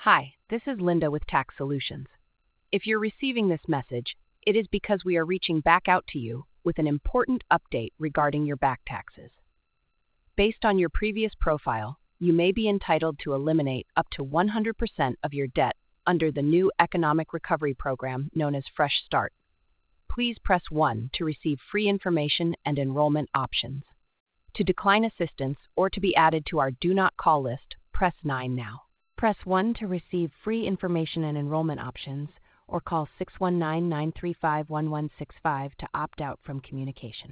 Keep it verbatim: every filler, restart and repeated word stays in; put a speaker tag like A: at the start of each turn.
A: Hi, this is Linda with Tax Solutions. If you're receiving this message, it is because we are reaching back out to you with an important update regarding your back taxes. Based on your previous profile, you may be entitled to eliminate up to one hundred percent of your debt under the new economic recovery program known as Fresh Start. Please press one to receive free information and enrollment options. To decline assistance or to be added to our Do Not Call list, press nine now. Press one to receive free information and enrollment options, or call six one nine, nine three five, one one six five to opt out from communication.